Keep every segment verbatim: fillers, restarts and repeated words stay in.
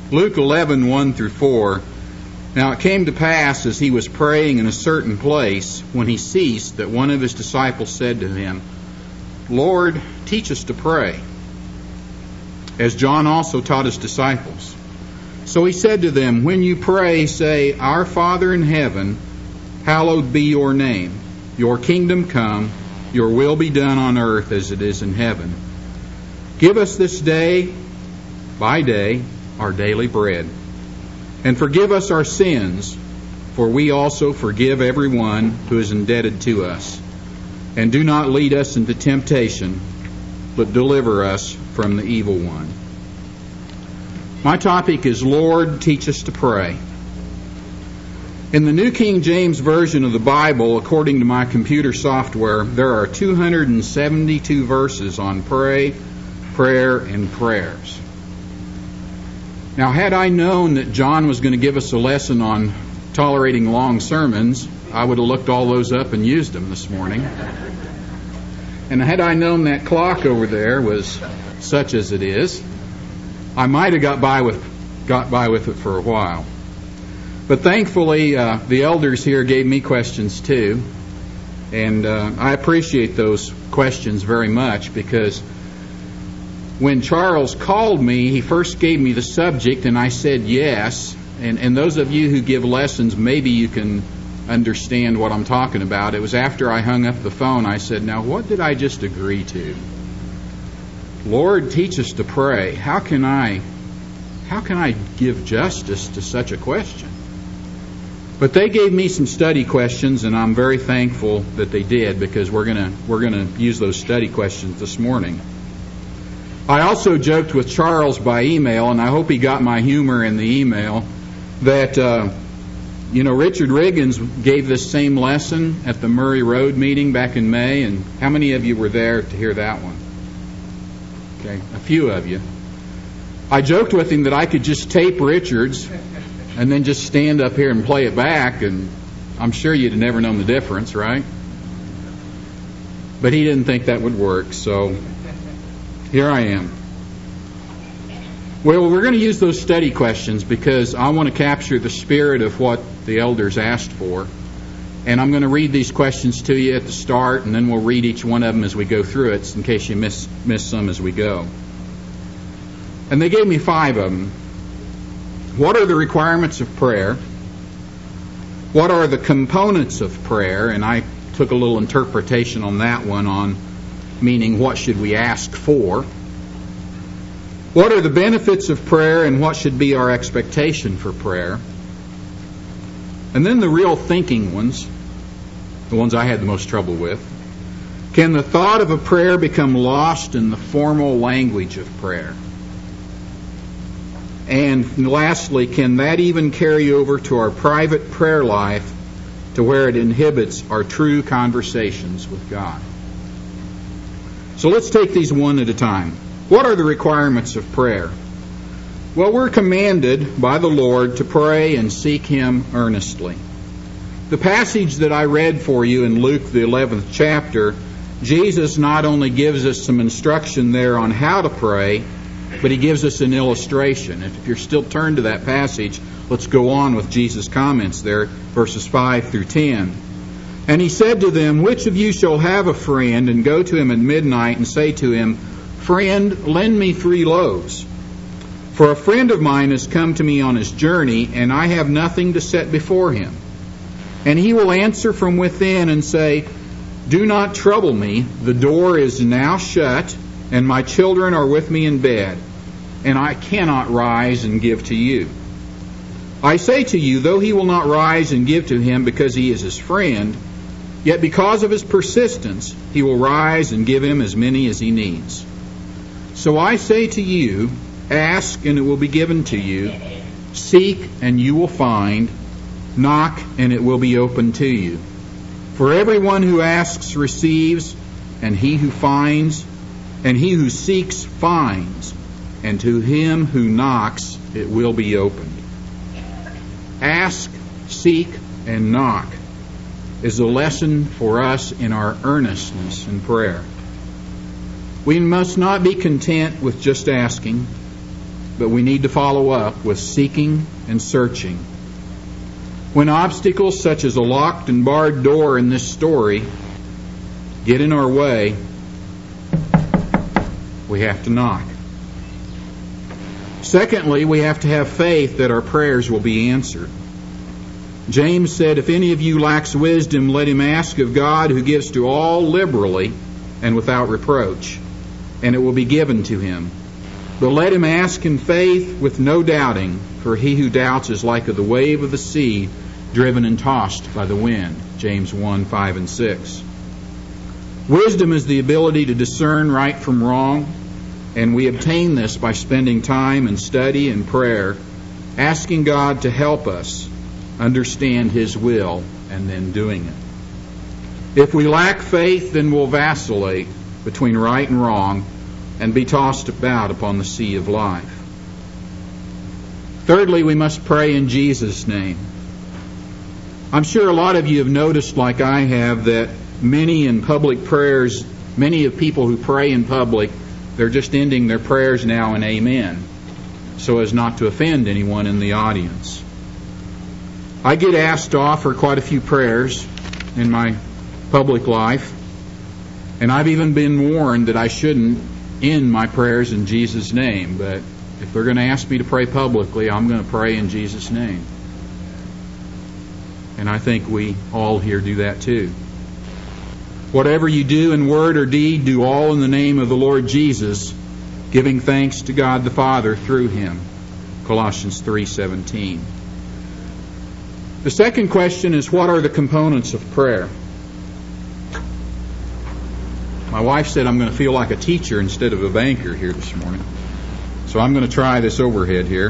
Luke eleven, one through four. Now it came to pass, as he was praying in a certain place, when he ceased, that one of his disciples said to him, Lord, teach us to pray, as John also taught his disciples. So he said to them, When you pray, say, Our Father in heaven, hallowed be your name. Your kingdom come, your will be done on earth as it is in heaven. Give us this day, by day, our daily bread. And forgive us our sins, for we also forgive everyone who is indebted to us. And do not lead us into temptation, but deliver us from the evil one. My topic is, Lord, teach us to pray. In the New King James Version of the Bible, according to my computer software, there are two hundred seventy-two verses on pray, prayer, and prayers. Now, had I known that John was going to give us a lesson on tolerating long sermons, I would have looked all those up and used them this morning. And had I known that clock over there was such as it is, I might have got by with got by with it for a while. But thankfully, uh, the elders here gave me questions too, and uh, I appreciate those questions very much, because when Charles called me, he first gave me the subject, and I said yes. And, and those of you who give lessons, maybe you can understand what I'm talking about. It was after I hung up the phone, I said, now what did I just agree to? Lord, teach us to pray. How can I, how can I give justice to such a question? But they gave me some study questions, and I'm very thankful that they did, because we're gonna we're gonna use those study questions this morning. I also joked with Charles by email, and I hope he got my humor in the email, that, uh, you know, Richard Riggins gave this same lesson at the Murray Road meeting back in May, and how many of you were there to hear that one? Okay, a few of you. I joked with him that I could just tape Richard's and then just stand up here and play it back, and I'm sure you'd have never known the difference, right? But he didn't think that would work, so here I am. Well, we're going to use those study questions because I want to capture the spirit of what the elders asked for. And I'm going to read these questions to you at the start, and then we'll read each one of them as we go through it, in case you miss, miss some as we go. And they gave me five of them. What are the requirements of prayer? What are the components of prayer? And I took a little interpretation on that one, on meaning what should we ask for? What are the benefits of prayer, and what should be our expectation for prayer? And then the real thinking ones, the ones I had the most trouble with. Can the thought of a prayer become lost in the formal language of prayer? And lastly, can that even carry over to our private prayer life, to where it inhibits our true conversations with God? So let's take these one at a time. What are the requirements of prayer? Well, we're commanded by the Lord to pray and seek Him earnestly. The passage that I read for you in Luke, the eleventh chapter, Jesus not only gives us some instruction there on how to pray, but He gives us an illustration. If you're still turned to that passage, let's go on with Jesus' comments there, verses five through ten. And He said to them, Which of you shall have a friend, and go to him at midnight, and say to him, Friend, lend me three loaves. For a friend of mine has come to me on his journey, and I have nothing to set before him. And he will answer from within and say, Do not trouble me, the door is now shut, and my children are with me in bed, and I cannot rise and give to you. I say to you, though he will not rise and give to him because he is his friend, yet because of his persistence, he will rise and give him as many as he needs. So I say to you, ask and it will be given to you, seek and you will find, knock and it will be opened to you. For everyone who asks receives, and he who finds, and he who seeks finds, and to him who knocks it will be opened. Ask, seek, and knock is a lesson for us in our earnestness in prayer. We must not be content with just asking. but we need to follow up with seeking and searching. When obstacles such as a locked and barred door in this story get in our way, we have to knock. Secondly, we have to have faith that our prayers will be answered. James said, "If any of you lacks wisdom, let him ask of God, who gives to all liberally and without reproach, and it will be given to him. But let him ask in faith with no doubting, for he who doubts is like the wave of the sea, driven and tossed by the wind." James one, five and six. Wisdom is the ability to discern right from wrong, and we obtain this by spending time in study and prayer, asking God to help us understand His will and then doing it. If we lack faith, then we'll vacillate between right and wrong and be tossed about upon the sea of life. Thirdly, we must pray in Jesus' name. I'm sure a lot of you have noticed, like I have, that many in public prayers, many of people who pray in public, they're just ending their prayers now in amen, so as not to offend anyone in the audience. I get asked to offer quite a few prayers in my public life, and I've even been warned that I shouldn't end my prayers in Jesus' name, but if they're going to ask me to pray publicly, I'm going to pray in Jesus' name. And I think we all here do that too. Whatever you do in word or deed, do all in the name of the Lord Jesus, giving thanks to God the Father through Him. Colossians three seventeen. The second question is, what are the components of prayer? My wife said I'm going to feel like a teacher instead of a banker here this morning. So I'm going to try this overhead here.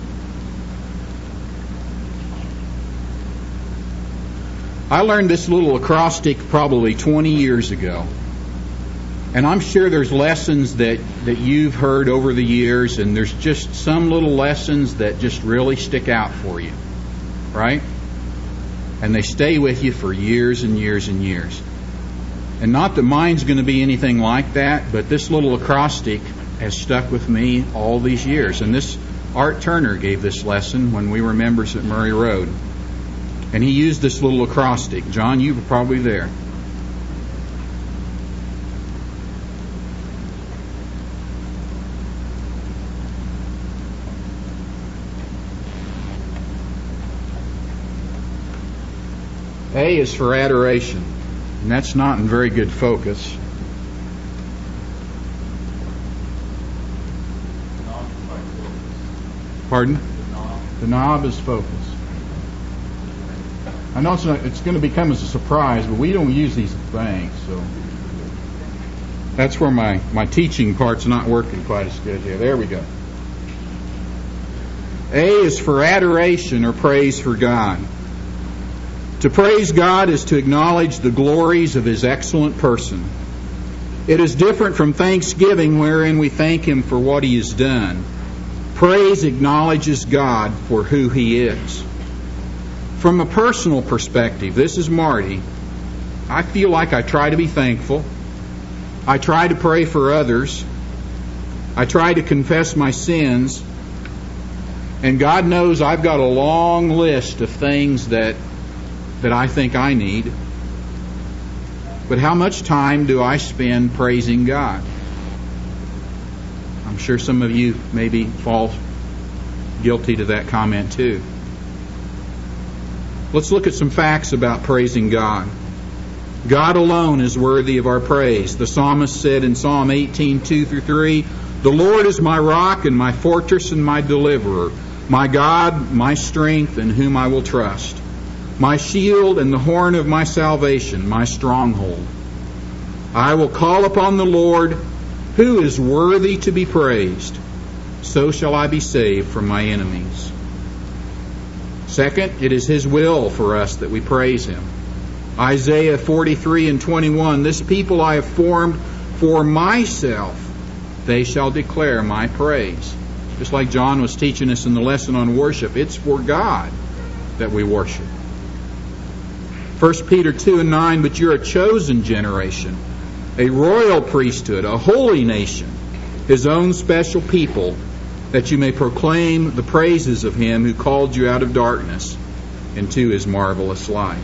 I learned this little acrostic probably twenty years ago. And I'm sure there's lessons that, that you've heard over the years, and there's just some little lessons that just really stick out for you. Right? And they stay with you for years and years and years. And not that mine's going to be anything like that, but this little acrostic has stuck with me all these years. And this Art Turner gave this lesson when we were members at Murray Road. And he used this little acrostic. John, you were probably there. A is for adoration, and that's not in very good focus. Pardon? The knob is focus. I know it's, not, it's going to become as a surprise, but we don't use these things, so that's where my, my teaching part's not working quite as good here. There we go. A is for adoration or praise for God. To praise God is to acknowledge the glories of His excellent person. It is different from thanksgiving, wherein we thank Him for what He has done. Praise acknowledges God for who He is. From a personal perspective, this is Marty. I feel like I try to be thankful. I try to pray for others. I try to confess my sins. And God knows I've got a long list of things that that I think I need. But how much time do I spend praising God? I'm sure some of you maybe fall guilty to that comment too. Let's look at some facts about praising God. God alone is worthy of our praise. The psalmist said in Psalm eighteen, two through three, "The Lord is my rock and my fortress and my deliverer, my God, my strength, in whom I will trust. My shield and the horn of my salvation, my stronghold. I will call upon the Lord, who is worthy to be praised. So shall I be saved from my enemies." Second, it is His will for us that we praise Him. Isaiah forty-three and twenty-one, "This people I have formed for myself, they shall declare my praise." Just like John was teaching us in the lesson on worship, it's for God that we worship. First Peter two and nine, "But you're a chosen generation, a royal priesthood, a holy nation, His own special people, that you may proclaim the praises of him who called you out of darkness into his marvelous light.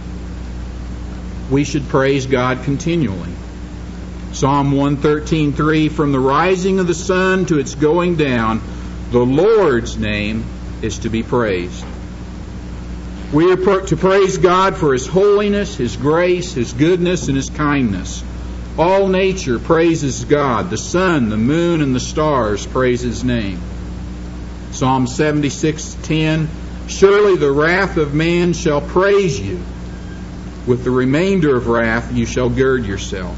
We should praise God continually. Psalm one thirteen three, from the rising of the sun to its going down, the Lord's name is to be praised. We are to praise God for his holiness, his grace, his goodness, and his kindness. All nature praises God. The sun, the moon, and the stars praise his name. Psalm seventy-six ten, surely the wrath of man shall praise you. With the remainder of wrath you shall gird yourself.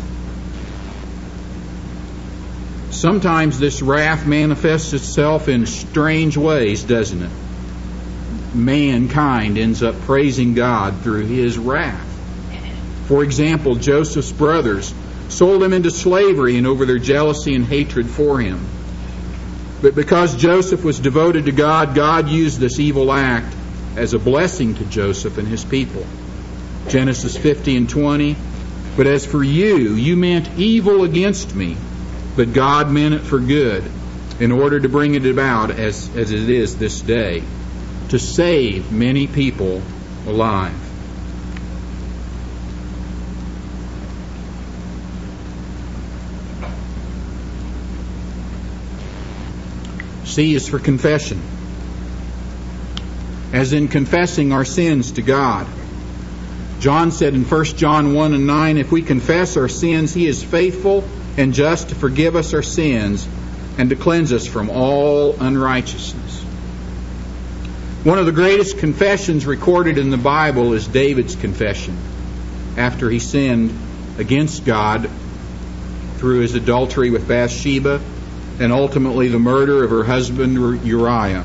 Sometimes this wrath manifests itself in strange ways, doesn't it? Mankind ends up praising God through his wrath. For example, Joseph's brothers sold him into slavery and over their jealousy and hatred for him. But because Joseph was devoted to God, God used this evil act as a blessing to Joseph and his people. Genesis fifty and twenty, but as for you, you meant evil against me, but God meant it for good, in order to bring it about as, as it is this day, to save many people alive. C is for confession, as in confessing our sins to God. John said in First John one and nine, if we confess our sins, he is faithful and just to forgive us our sins and to cleanse us from all unrighteousness. One of the greatest confessions recorded in the Bible is David's confession after he sinned against God through his adultery with Bathsheba and ultimately the murder of her husband Uriah.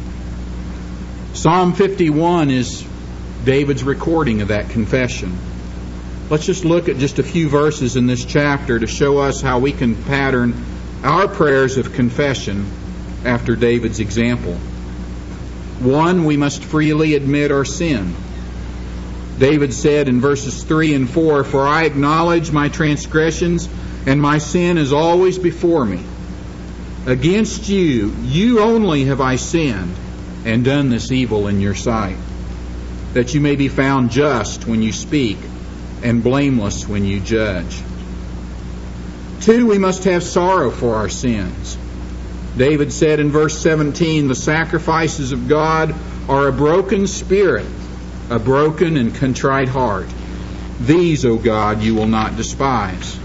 Psalm fifty-one is David's recording of that confession. Let's just look at just a few verses in this chapter to show us how we can pattern our prayers of confession after David's example. One, we must freely admit our sin. David said in verses three and four, for I acknowledge my transgressions, and my sin is always before me. Against you, you only have I sinned, and done this evil in your sight, that you may be found just when you speak, and blameless when you judge. Two, we must have sorrow for our sins. David said in verse seventeen, the sacrifices of God are a broken spirit, a broken and contrite heart. These, O God, you will not despise.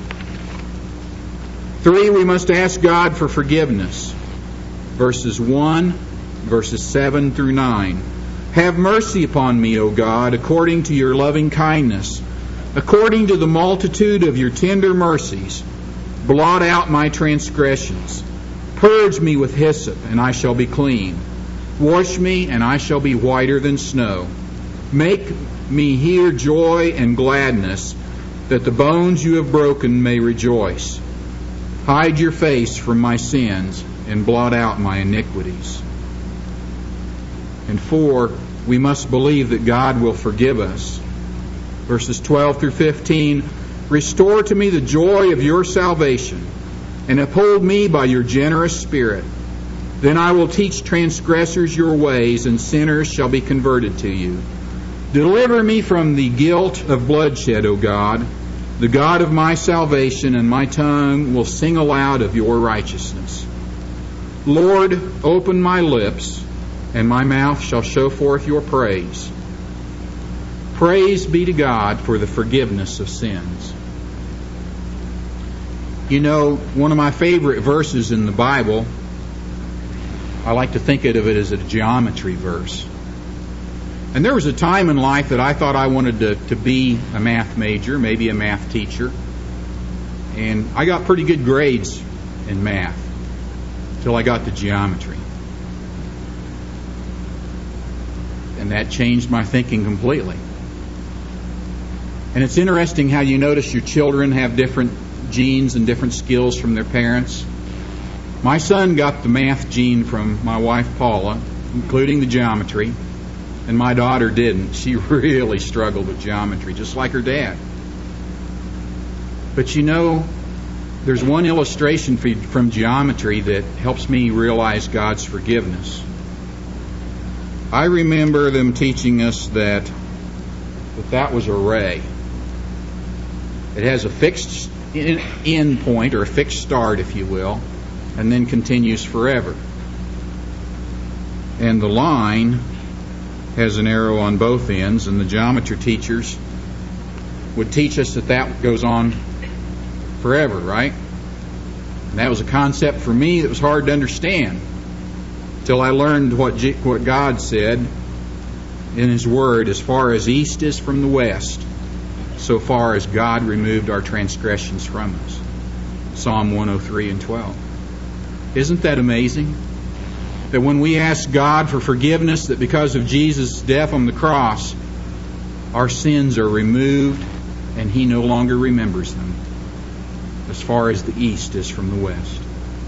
Three, we must ask God for forgiveness. Verses one, verses seven through nine. Have mercy upon me, O God, according to your loving kindness, according to the multitude of your tender mercies. Blot out my transgressions. Purge me with hyssop, and I shall be clean. Wash me, and I shall be whiter than snow. Make me hear joy and gladness, that the bones you have broken may rejoice. Hide your face from my sins, and blot out my iniquities. And four, we must believe that God will forgive us. Verses twelve through fifteen, restore to me the joy of your salvation, and uphold me by your generous spirit. Then I will teach transgressors your ways, and sinners shall be converted to you. Deliver me from the guilt of bloodshed, O God, the God of my salvation, and my tongue will sing aloud of your righteousness. Lord, open my lips, and my mouth shall show forth your praise. Praise be to God for the forgiveness of sins. You know, one of my favorite verses in the Bible, I like to think of it as a geometry verse. And there was a time in life that I thought I wanted to, to be a math major, maybe a math teacher. And I got pretty good grades in math until I got to geometry. And that changed my thinking completely. And it's interesting how you notice your children have different genes and different skills from their parents. My son got the math gene from my wife Paula, including the geometry, and my daughter didn't. She really struggled with geometry, just like her dad. But you know, there's one illustration from geometry that helps me realize God's forgiveness. I remember them teaching us that that, that was a ray. It has a fixed end point, or a fixed start, if you will, and then continues forever. And the line has an arrow on both ends, and the geometry teachers would teach us that that goes on forever, right? And that was a concept for me that was hard to understand till I learned what G- what God said in His Word. As far as east is from the west, so far as God removed our transgressions from us. Psalm one oh three and twelve. Isn't that amazing? That when we ask God for forgiveness, that because of Jesus' death on the cross, our sins are removed and He no longer remembers them, as far as the east is from the west.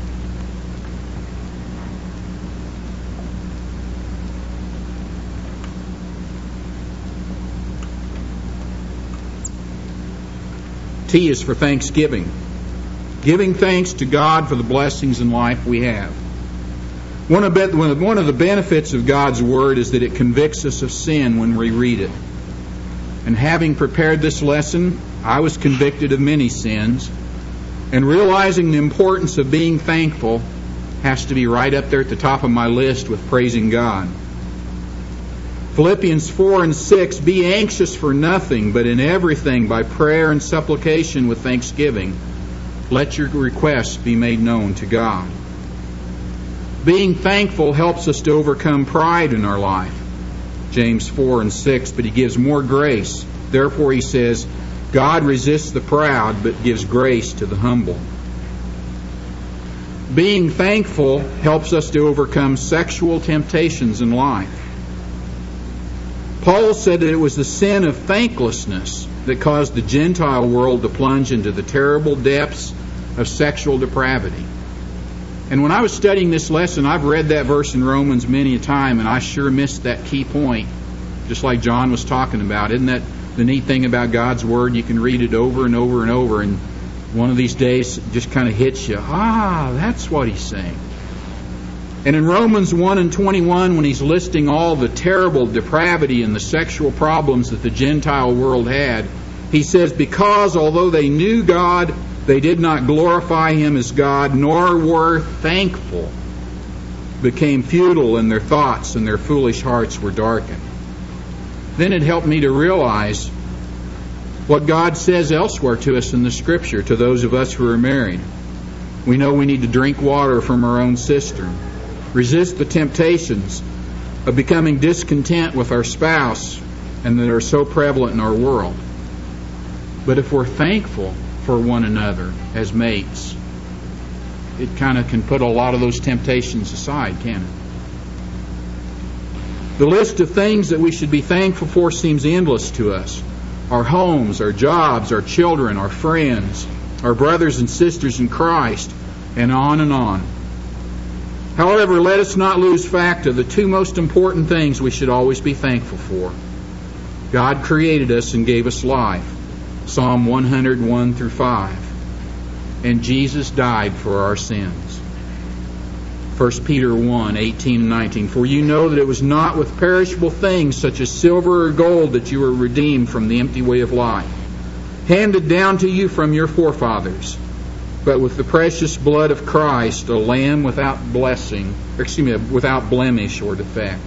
T is for thanksgiving. Giving thanks to God for the blessings in life we have. One of the benefits of God's Word is that it convicts us of sin when we read it. And having prepared this lesson, I was convicted of many sins. And realizing the importance of being thankful has to be right up there at the top of my list with praising God. Philippians four and six, be anxious for nothing, but in everything by prayer and supplication with thanksgiving, let your requests be made known to God. Being thankful helps us to overcome pride in our life. James four and six, but He gives more grace. Therefore He says, God resists the proud, but gives grace to the humble. Being thankful helps us to overcome sexual temptations in life. Paul said that it was the sin of thanklessness that caused the Gentile world to plunge into the terrible depths of sexual depravity. And when I was studying this lesson, I've read that verse in Romans many a time, and I sure missed that key point, just like John was talking about. Isn't that the neat thing about God's Word? You can read it over and over and over, and one of these days it just kind of hits you. Ah, that's what he's saying. And in Romans one and twenty-one, when he's listing all the terrible depravity and the sexual problems that the Gentile world had, he says, because although they knew God, they did not glorify Him as God, nor were thankful, became futile in their thoughts, and their foolish hearts were darkened. Then it helped me to realize what God says elsewhere to us in the Scripture, to those of us who are married. We know we need to drink water from our own cistern, resist the temptations of becoming discontent with our spouse and that are so prevalent in our world. But if we're thankful for one another as mates, it kind of can put a lot of those temptations aside, can't it? The list of things that we should be thankful for seems endless to us. Our homes, our jobs, our children, our friends, our brothers and sisters in Christ, and on and on. However, let us not lose fact of the two most important things we should always be thankful for. God created us and gave us life. Psalm one hundred one through five. And Jesus died for our sins. First Peter one, eighteen and nineteen. For you know that it was not with perishable things such as silver or gold that you were redeemed from the empty way of life, handed down to you from your forefathers, but with the precious blood of Christ, a lamb without blessing, or excuse me, without blemish or defect.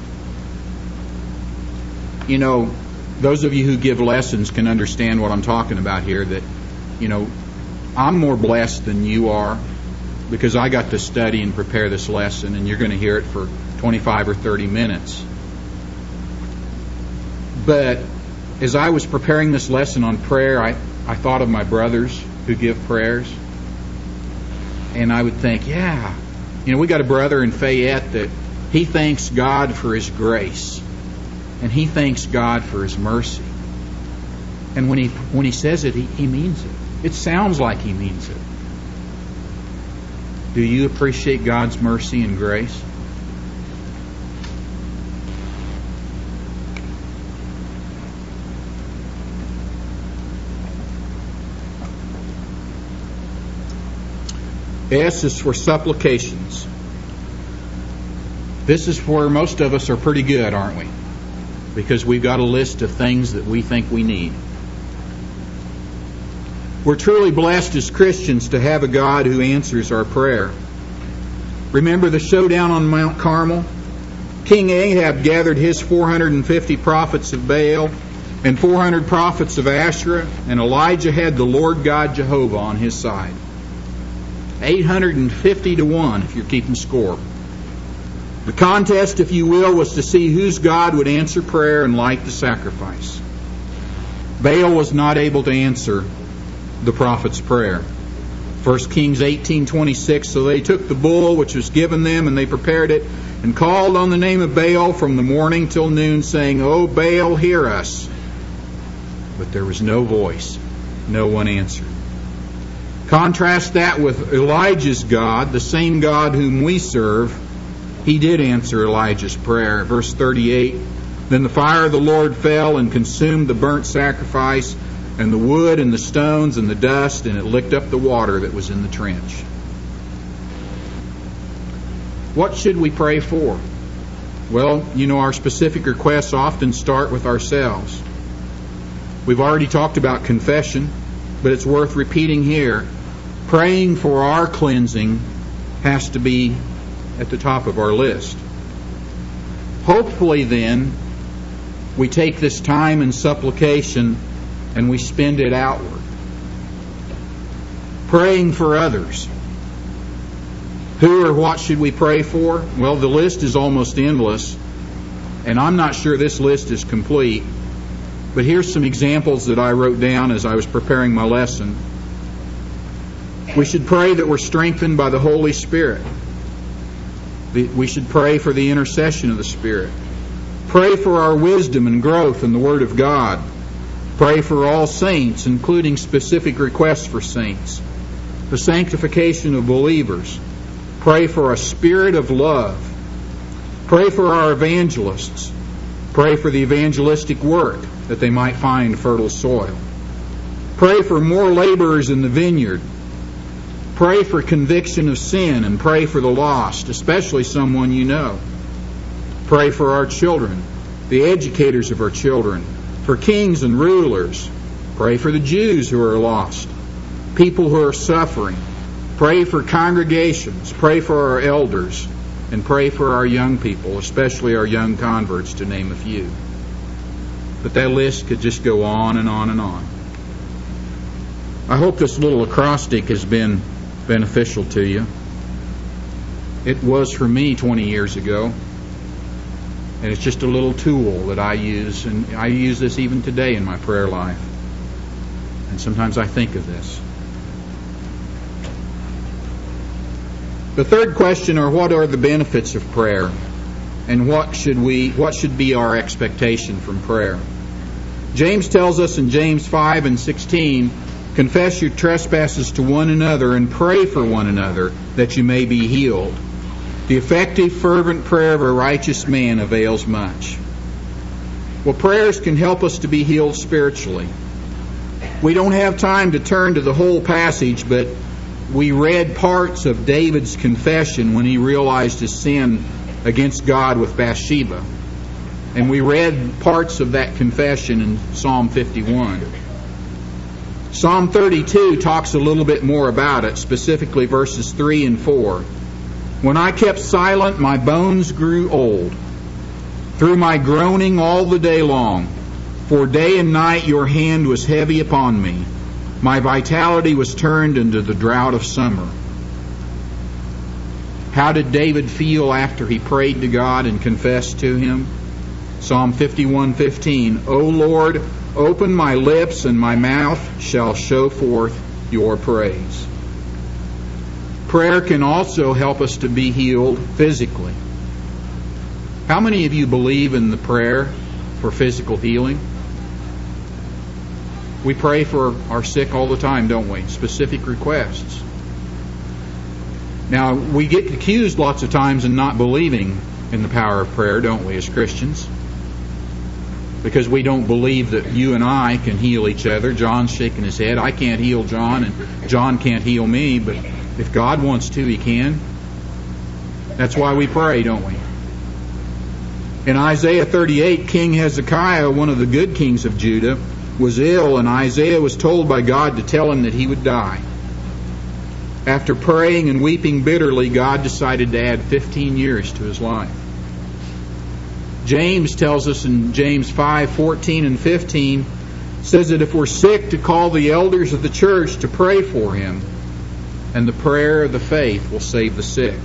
You know, those of you who give lessons can understand what I'm talking about here, that, you know, I'm more blessed than you are because I got to study and prepare this lesson, and you're going to hear it for twenty-five or thirty minutes. But as I was preparing this lesson on prayer, I, I thought of my brothers who give prayers. And I would think, yeah, you know, we got a brother in Fayette that he thanks God for His grace. And he thanks God for His mercy. And when he when he says it, he, he means it. It sounds like he means it. Do you appreciate God's mercy and grace? S is for supplications. This is where most of us are pretty good, aren't we? Because we've got a list of things that we think we need. We're truly blessed as Christians to have a God who answers our prayer. Remember the showdown on Mount Carmel? King Ahab gathered his four hundred fifty prophets of Baal and four hundred prophets of Asherah, and Elijah had the Lord God Jehovah on his side. eight hundred fifty to one, if you're keeping score. The contest, if you will, was to see whose God would answer prayer and light the sacrifice. Baal was not able to answer the prophet's prayer. First Kings eighteen twenty-six, so they took the bull which was given them, and they prepared it, and called on the name of Baal from the morning till noon, saying, O Baal, hear us. But there was no voice. No one answered. Contrast that with Elijah's God, the same God whom we serve. He did answer Elijah's prayer. Verse thirty-eight, then the fire of the Lord fell and consumed the burnt sacrifice and the wood and the stones and the dust, and it licked up the water that was in the trench. What should we pray for? Well, you know, our specific requests often start with ourselves. We've already talked about confession, but it's worth repeating here. Praying for our cleansing has to be at the top of our list. Hopefully then, we take this time in supplication and we spend it outward. Praying for others. Who or what should we pray for? Well, the list is almost endless, and I'm not sure this list is complete, but here's some examples that I wrote down as I was preparing my lesson. We should pray that we're strengthened by the Holy Spirit. We should pray for the intercession of the Spirit. Pray for our wisdom and growth in the Word of God. Pray for all saints, including specific requests for saints. The sanctification of believers. Pray for a spirit of love. Pray for our evangelists. Pray for the evangelistic work, that they might find fertile soil. Pray for more laborers in the vineyard. Pray for conviction of sin, and pray for the lost, especially someone you know. Pray for our children, the educators of our children, for kings and rulers. Pray for the Jews who are lost, people who are suffering. Pray for congregations. Pray for our elders, and pray for our young people, especially our young converts, to name a few. But that list could just go on and on and on. I hope this little acrostic has been beneficial to you. It was for me twenty years ago, and it's just a little tool that I use, and I use this even today in my prayer life. And sometimes I think of this. The third question are, what are the benefits of prayer, and what should we what should be our expectation from prayer? James tells us in James five and sixteen, confess your trespasses to one another and pray for one another that you may be healed. The effective, fervent prayer of a righteous man avails much. Well, prayers can help us to be healed spiritually. We don't have time to turn to the whole passage, but we read parts of David's confession when he realized his sin against God with Bathsheba. And we read parts of that confession in Psalm fifty-one. Psalm thirty-two talks a little bit more about it, specifically verses three and four. When I kept silent, my bones grew old, through my groaning all the day long. For day and night your hand was heavy upon me. My vitality was turned into the drought of summer. How did David feel after he prayed to God and confessed to Him? Psalm fifty-one fifteen, O Lord, open my lips, and my mouth shall show forth your praise. Prayer can also help us to be healed physically. How many of you believe in the prayer for physical healing? We pray for our sick all the time, don't we? Specific requests. Now, we get accused lots of times in not believing in the power of prayer, don't we, as Christians? Because we don't believe that you and I can heal each other. John's shaking his head. I can't heal John, and John can't heal me, but If God wants to, He can. That's why we pray, don't we? In Isaiah thirty-eight, King Hezekiah, one of the good kings of Judah, was ill, and Isaiah was told by God to tell him that he would die. After praying and weeping bitterly, God decided to add fifteen years to his life. James tells us in James five fourteen and fifteen, says that if we're sick, to call the elders of the church to pray for him, and the prayer of the faith will save the sick.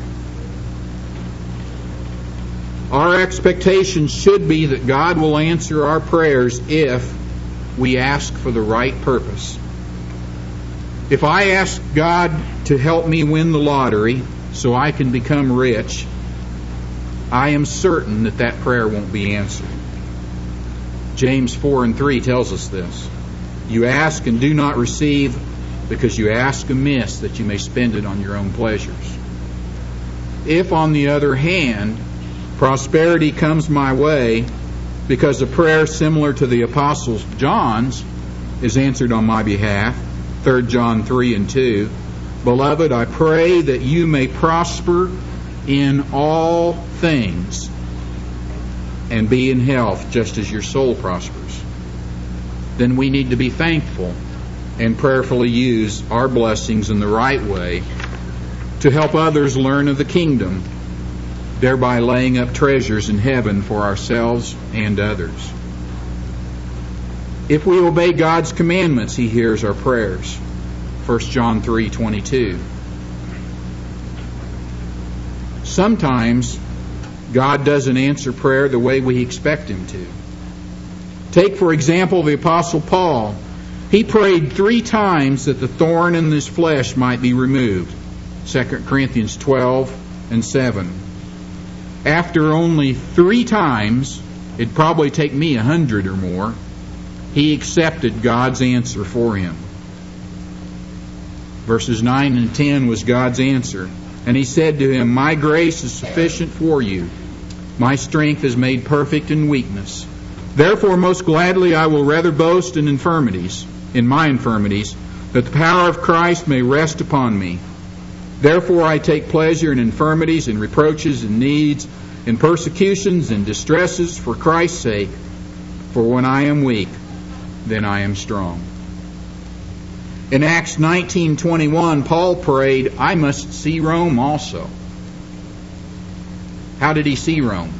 Our expectation should be that God will answer our prayers if we ask for the right purpose. If I ask God to help me win the lottery so I can become rich, I am certain that that prayer won't be answered. James four and three tells us this. You ask and do not receive because you ask amiss that you may spend it on your own pleasures. If, on the other hand, prosperity comes my way because a prayer similar to the Apostle John's is answered on my behalf, Third John three and two, Beloved, I pray that you may prosper in all things and be in health just as your soul prospers. Then we need to be thankful and prayerfully use our blessings in the right way to help others learn of the kingdom, thereby laying up treasures in heaven for ourselves and others. If we obey God's commandments, He hears our prayers. First John three twenty-two. Sometimes God doesn't answer prayer the way we expect Him to. Take, for example, the Apostle Paul. He prayed three times that the thorn in his flesh might be removed. Second Corinthians twelve and seven. After only three times, it'd probably take me a hundred or more, he accepted God's answer for him. Verses nine and ten was God's answer. And He said to him, My grace is sufficient for you. My strength is made perfect in weakness. Therefore, most gladly I will rather boast in infirmities, in my infirmities, that the power of Christ may rest upon me. Therefore I take pleasure in infirmities, in reproaches, in needs, in persecutions, in distresses, for Christ's sake. For when I am weak, then I am strong. In Acts nineteen twenty-one, Paul prayed, I must see Rome also. How did he see Rome?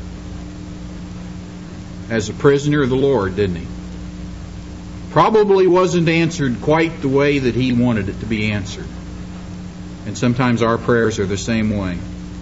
As a prisoner of the Lord, didn't he? Probably wasn't answered quite the way that he wanted it to be answered. And sometimes our prayers are the same way.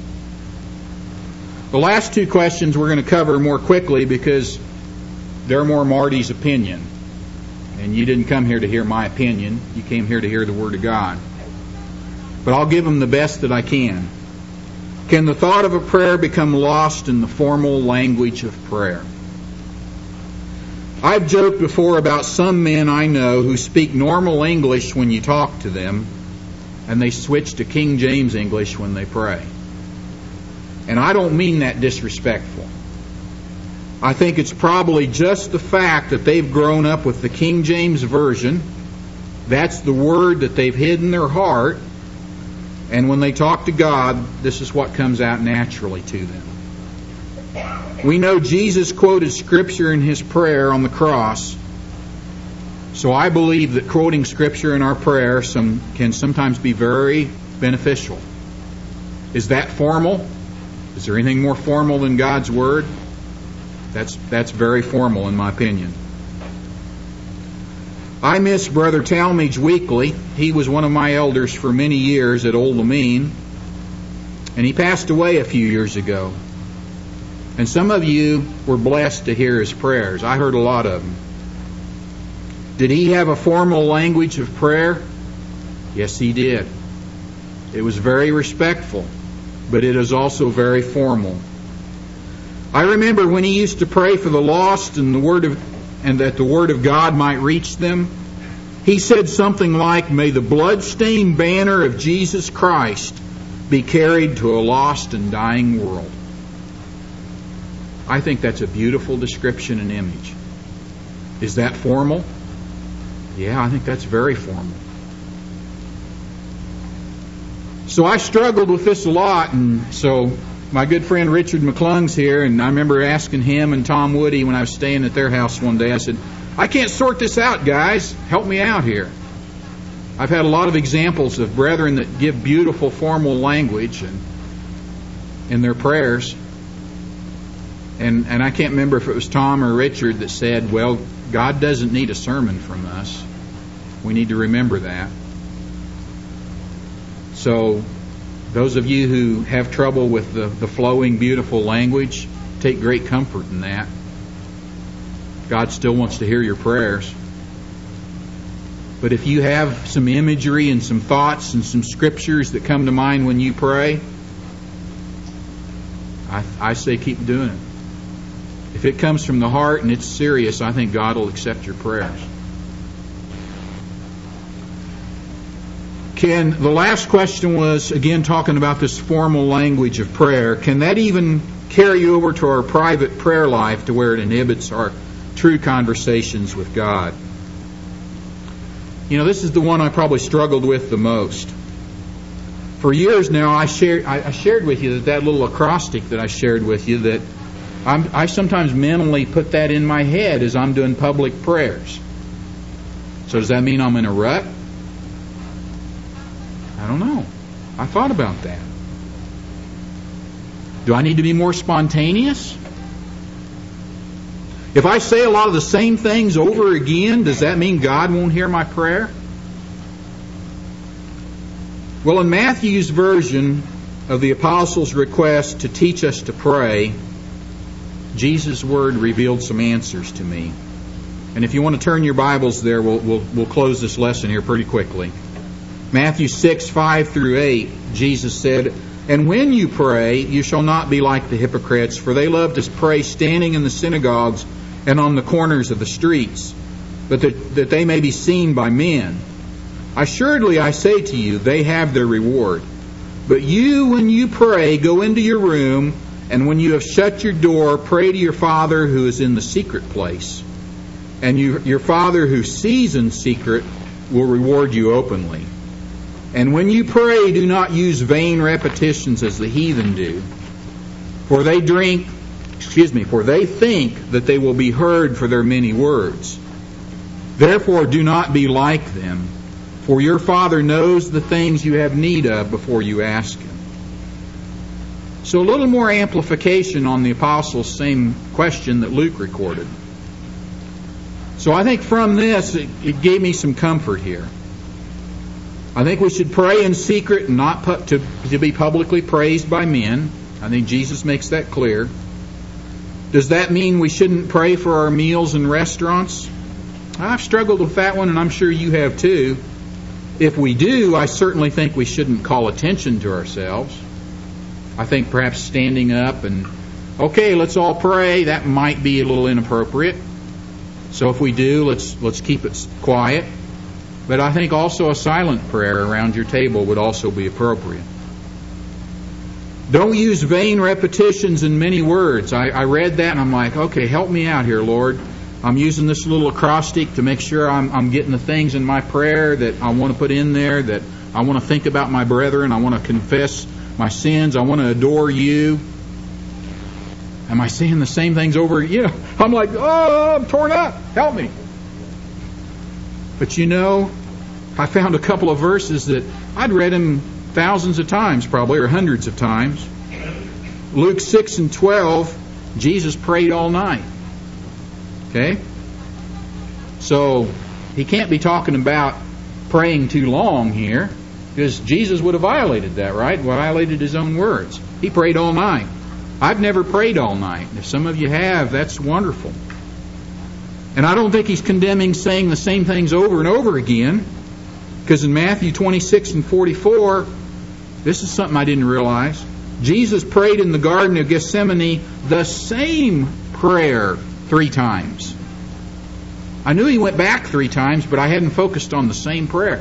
The last two questions we're going to cover more quickly because they're more Marty's opinion. And you didn't come here to hear my opinion. You came here to hear the Word of God. But I'll give them the best that I can. Can the thought of a prayer become lost in the formal language of prayer? I've joked before about some men I know who speak normal English when you talk to them, and they switch to King James English when they pray. And I don't mean that disrespectful. I think it's probably just the fact that they've grown up with the King James Version. That's the word that they've hid in their heart. And when they talk to God, this is what comes out naturally to them. We know Jesus quoted Scripture in His prayer on the cross. So I believe that quoting Scripture in our prayer some, can sometimes be very beneficial. Is that formal? Is there anything more formal than God's Word? That's that's very formal in my opinion. I miss Brother Talmage weekly. He was one of my elders for many years at Old Lamine, and he passed away a few years ago. And some of you were blessed to hear his prayers. I heard a lot of them. Did he have a formal language of prayer? Yes, he did. It was very respectful, but it is also very formal. I remember when he used to pray for the lost and the word of, and that the Word of God might reach them. He said something like, May the blood-stained banner of Jesus Christ be carried to a lost and dying world. I think that's a beautiful description and image. Is that formal? Yeah, I think that's very formal. So I struggled with this a lot, and so my good friend Richard McClung's here, and I remember asking him and Tom Woody when I was staying at their house one day, I said, I can't sort this out, guys. Help me out here. I've had a lot of examples of brethren that give beautiful formal language and in their prayers. And and I can't remember if it was Tom or Richard that said, well, God doesn't need a sermon from us. We need to remember that. So those of you who have trouble with the, the flowing, beautiful language, take great comfort in that. God still wants to hear your prayers. But if you have some imagery and some thoughts and some scriptures that come to mind when you pray, I, I say keep doing it. If it comes from the heart and it's serious, I think God will accept your prayers. Can the last question was, again, talking about this formal language of prayer. Can that even carry over to our private prayer life to where it inhibits our true conversations with God? You know, this is the one I probably struggled with the most. For years now, I shared I, I shared with you that that little acrostic that I shared with you, that I'm, I sometimes mentally put that in my head as I'm doing public prayers. So does that mean I'm in a rut? I don't know. I thought about that. Do I need to be more spontaneous? If I say a lot of the same things over again, does that mean God won't hear my prayer? Well, in Matthew's version of the Apostles' request to teach us to pray, Jesus' Word revealed some answers to me. And if you want to turn your Bibles there, we'll, we'll, we'll close this lesson here pretty quickly. Matthew six, five through eight, Jesus said, "And when you pray, you shall not be like the hypocrites, for they love to pray standing in the synagogues and on the corners of the streets, but that, that they may be seen by men. Assuredly, I say to you, they have their reward. But you, when you pray, go into your room, and when you have shut your door, pray to your Father who is in the secret place. And you, your Father who sees in secret will reward you openly. And when you pray, do not use vain repetitions as the heathen do, for they drink, excuse me, for they think that they will be heard for their many words. Therefore, do not be like them, for your Father knows the things you have need of before you ask Him." So a little more amplification on the Apostles' same question that Luke recorded. So I think from this, it, it gave me some comfort here. I think we should pray in secret and not put, to, to be publicly praised by men. I think Jesus makes that clear. Does that mean we shouldn't pray for our meals in restaurants? I've struggled with that one, and I'm sure you have too. If we do, I certainly think we shouldn't call attention to ourselves. I think perhaps standing up and, okay, let's all pray, that might be a little inappropriate. So if we do, let's let's keep it quiet. But I think also a silent prayer around your table would also be appropriate. Don't use vain repetitions in many words. I, I read that and I'm like, okay, help me out here, Lord. I'm using this little acrostic to make sure I'm, I'm getting the things in my prayer that I want to put in there, that I want to think about my brethren, I want to confess my sins, I want to adore you. Am I saying the same things over? You know, I'm like, oh, I'm torn up. Help me. But you know, I found a couple of verses that I'd read them thousands of times probably, or hundreds of times. Luke six and twelve, Jesus prayed all night. Okay? So, he can't be talking about praying too long here, because Jesus would have violated that, right? Violated His own words. He prayed all night. I've never prayed all night. If some of you have, that's wonderful. And I don't think He's condemning saying the same things over and over again, because in Matthew twenty-six and forty-four, this is something I didn't realize. Jesus prayed in the Garden of Gethsemane the same prayer three times. I knew He went back three times, but I hadn't focused on the same prayer.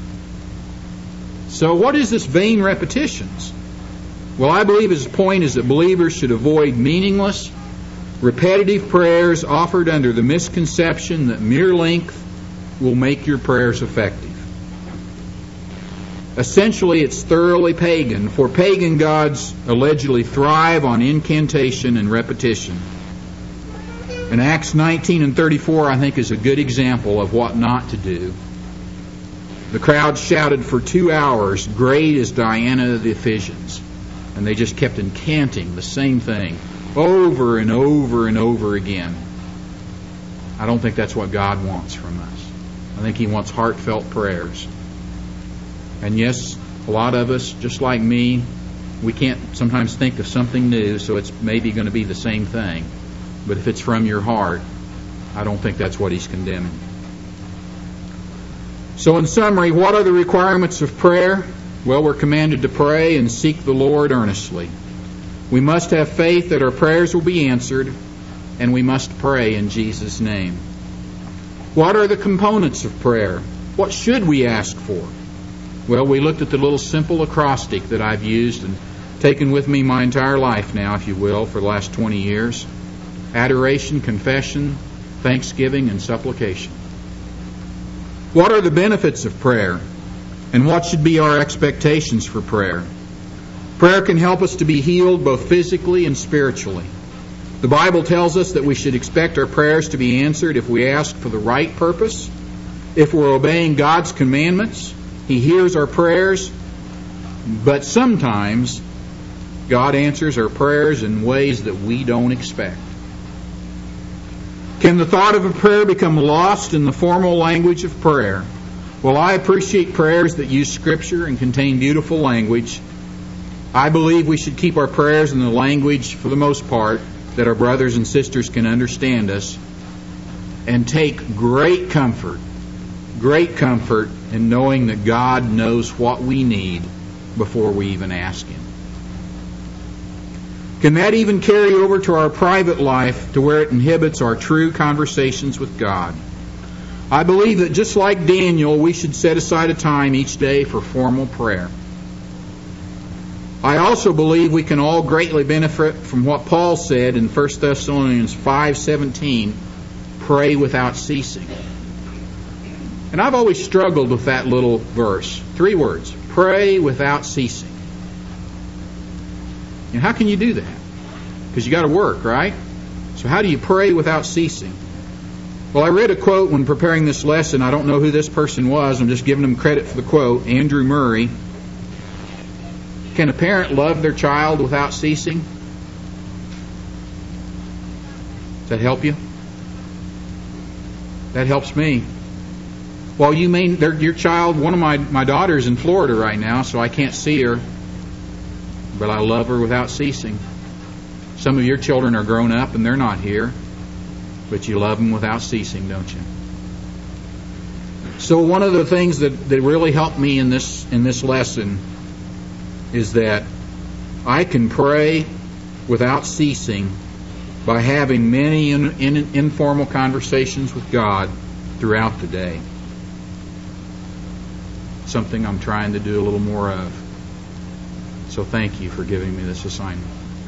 So what is this vain repetitions? Well, I believe His point is that believers should avoid meaningless, repetitive prayers offered under the misconception that mere length will make your prayers effective. Essentially, it's thoroughly pagan, for pagan gods allegedly thrive on incantation and repetition. And Acts nineteen and thirty-four, I think, is a good example of what not to do. The crowd shouted for two hours, "Great is Diana of the Ephesians." And they just kept incanting the same thing over and over and over again. I don't think that's what God wants from us. I think He wants heartfelt prayers. And yes, a lot of us, just like me, we can't sometimes think of something new, so it's maybe going to be the same thing. But if it's from your heart, I don't think that's what He's condemning. So in summary, what are the requirements of prayer? Well, we're commanded to pray and seek the Lord earnestly. We must have faith that our prayers will be answered, and we must pray in Jesus' name. What are the components of prayer? What should we ask for? Well, we looked at the little simple acrostic that I've used and taken with me my entire life now, if you will, for the last twenty years. Adoration, confession, thanksgiving, and supplication. What are the benefits of prayer? And what should be our expectations for prayer? Prayer can help us to be healed both physically and spiritually. The Bible tells us that we should expect our prayers to be answered if we ask for the right purpose, if we're obeying God's commandments. He hears our prayers, but sometimes God answers our prayers in ways that we don't expect. Can the thought of a prayer become lost in the formal language of prayer? Well, I appreciate prayers that use Scripture and contain beautiful language. I believe we should keep our prayers in the language, for the most part, that our brothers and sisters can understand us, and take great comfort, great comfort in knowing that God knows what we need before we even ask Him. Can that even carry over to our private life to where it inhibits our true conversations with God? I believe that just like Daniel, we should set aside a time each day for formal prayer. I also believe we can all greatly benefit from what Paul said in First Thessalonians five seventeen, pray without ceasing. And I've always struggled with that little verse. Three words, pray without ceasing. And how can you do that? Because you got to work, right? So how do you pray without ceasing? Well, I read a quote when preparing this lesson. I don't know who this person was. I'm just giving him credit for the quote. Andrew Murray. Can a parent love their child without ceasing? Does that help you? That helps me. Well, you mean your child, one of my, my daughters in Florida right now, so I can't see her, but I love her without ceasing. Some of your children are grown up and they're not here, but you love them without ceasing, don't you? So one of the things that, that really helped me in this in this lesson is that I can pray without ceasing by having many in, in, informal conversations with God throughout the day. Something I'm trying to do a little more of. So thank you for giving me this assignment.